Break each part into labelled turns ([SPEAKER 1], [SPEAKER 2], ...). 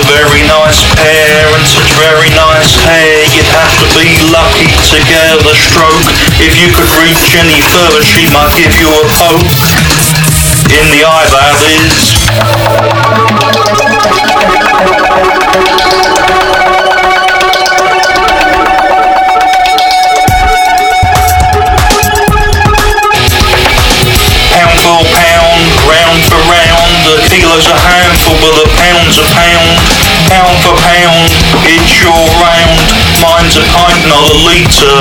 [SPEAKER 1] very nice pair and such very nice hair. You'd have to be lucky to get a stroke. If you could reach any further, she might give you a poke in the eye, that is. Pound for pound, round for round, a kilo's a handful, but a pound's a pound. Pound for pound, it's your round, mine's a pint, not a litre.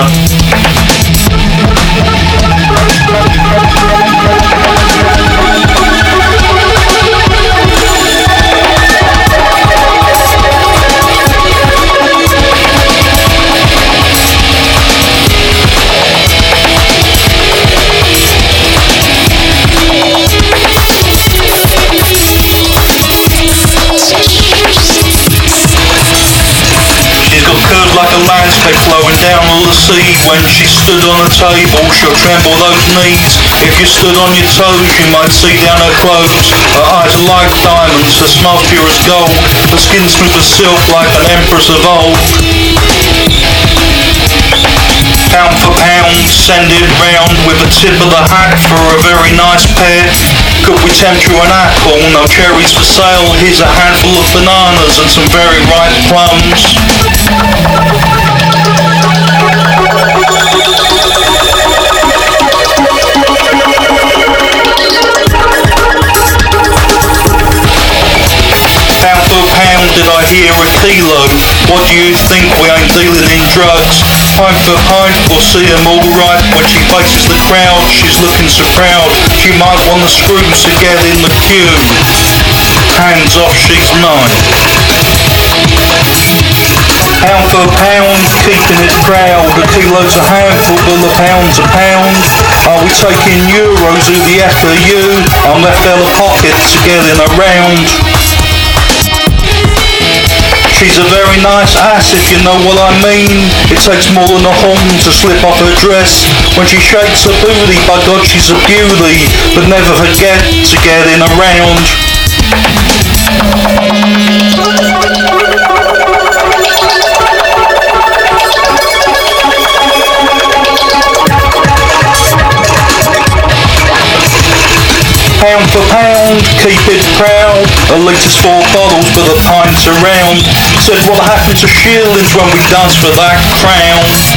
[SPEAKER 1] Like a landscape flowing down to the sea. When she stood on a table, she'll tremble those knees. If you stood on your toes, you might see down her clothes. Her eyes are like diamonds, her smile pure as gold. Her skin smooth as silk like an empress of old. Pound for pound, send it round with a tip of the hat for a very nice pair. Could we tempt you an apple? No cherries for sale. Here's a handful of bananas and some very ripe plums. Pound for pound, did I hear a kilo? What do you think, we ain't dealing in drugs? Pint for pint, we'll see 'em all right. When she faces the crowd, she's looking so proud. She might want the screws to get in the queue. Hands off, she's mine. Pound for pound, keeping it proud. A kilo's a handful, but a pound's a pound. Are we taking euros? Who the F are you? I'm left out of pocket to get in around. She's a very nice ass, if you know what I mean. It takes more than a horn to slip off her dress. When she shakes her booty, by God she's a beauty. But never forget to get in around. Pound for pound, keep it proud. A litre's 4 bottles, but a pint's around. Said what happened to shillings when we danced for that crown.